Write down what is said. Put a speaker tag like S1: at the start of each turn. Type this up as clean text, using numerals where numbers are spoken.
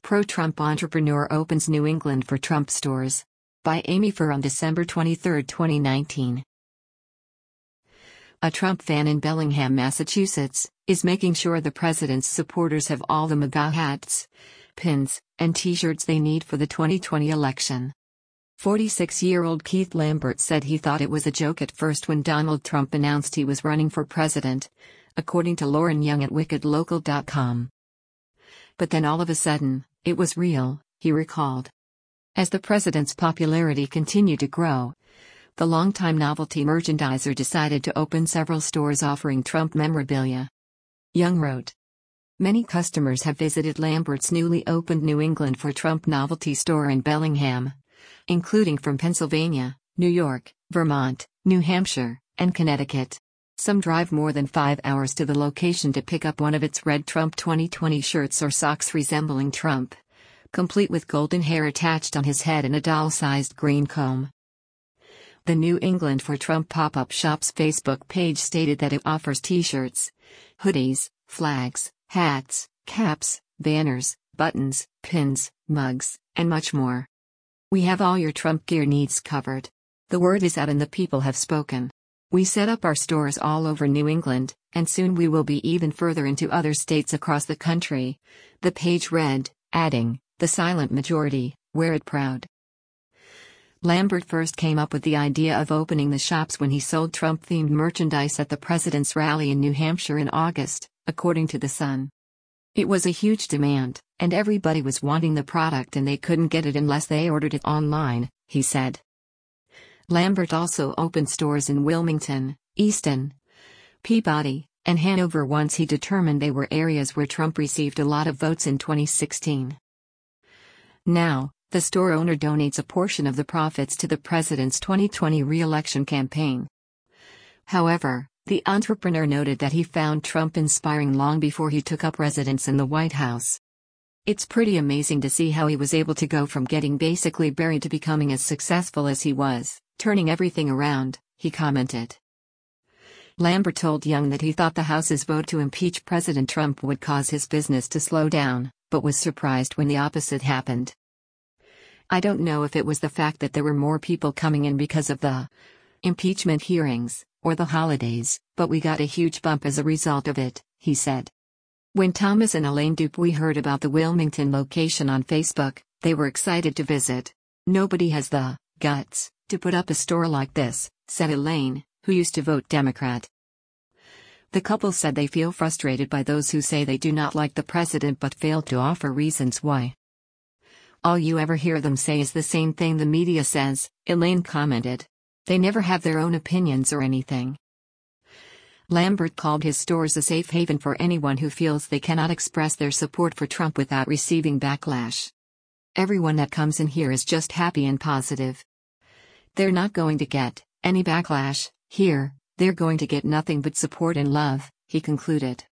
S1: Pro-Trump entrepreneur opens New England for Trump stores. By Amy Furr on December 23, 2019. A Trump fan in Bellingham, Massachusetts, is making sure the president's supporters have all the MAGA hats, pins, and t-shirts they need for the 2020 election. 46-year-old Keith Lambert said he thought it was a joke at first when Donald Trump announced he was running for president, according to Lauren Young at wickedlocal.com. But then all of a sudden, it was real, he recalled. As the president's popularity continued to grow, the longtime novelty merchandiser decided to open several stores offering Trump memorabilia. Young wrote, "Many customers have visited Lambert's newly opened New England for Trump novelty store in Bellingham, including from Pennsylvania, New York, Vermont, New Hampshire, and Connecticut. Some drive more than 5 hours to the location to pick up one of its red Trump 2020 shirts or socks resembling Trump, complete with golden hair attached on his head and a doll-sized green comb." The New England for Trump pop-up shop's Facebook page stated that it offers t-shirts, hoodies, flags, hats, caps, banners, buttons, pins, mugs, and much more. "We have all your Trump gear needs covered. The word is out and the people have spoken. We set up our stores all over New England, and soon we will be even further into other states across the country," the page read, adding, "The silent majority, wear it proud." Lambert first came up with the idea of opening the shops when he sold Trump-themed merchandise at the president's rally in New Hampshire in August, according to The Sun. "It was a huge demand, and everybody was wanting the product and they couldn't get it unless they ordered it online," he said. Lambert also opened stores in Wilmington, Easton, Peabody, and Hanover once he determined they were areas where Trump received a lot of votes in 2016. Now, the store owner donates a portion of the profits to the president's 2020 re-election campaign. However, the entrepreneur noted that he found Trump inspiring long before he took up residence in the White House. "It's pretty amazing to see how he was able to go from getting basically buried to becoming as successful as he was, turning everything around," he commented. Lambert told Young that he thought the House's vote to impeach President Trump would cause his business to slow down, but was surprised when the opposite happened. "I don't know if it was the fact that there were more people coming in because of the impeachment hearings, or the holidays, but we got a huge bump as a result of it," he said. When Thomas and Elaine Dupuy heard about the Wilmington location on Facebook, they were excited to visit. "Nobody has the guts to put up a store like this," said Elaine, who used to vote Democrat. The couple said they feel frustrated by those who say they do not like the president but fail to offer reasons why. "All you ever hear them say is the same thing the media says," Elaine commented. "They never have their own opinions or anything." Lambert called his stores a safe haven for anyone who feels they cannot express their support for Trump without receiving backlash. "Everyone that comes in here is just happy and positive. They're not going to get any backlash here, they're going to get nothing but support and love," he concluded.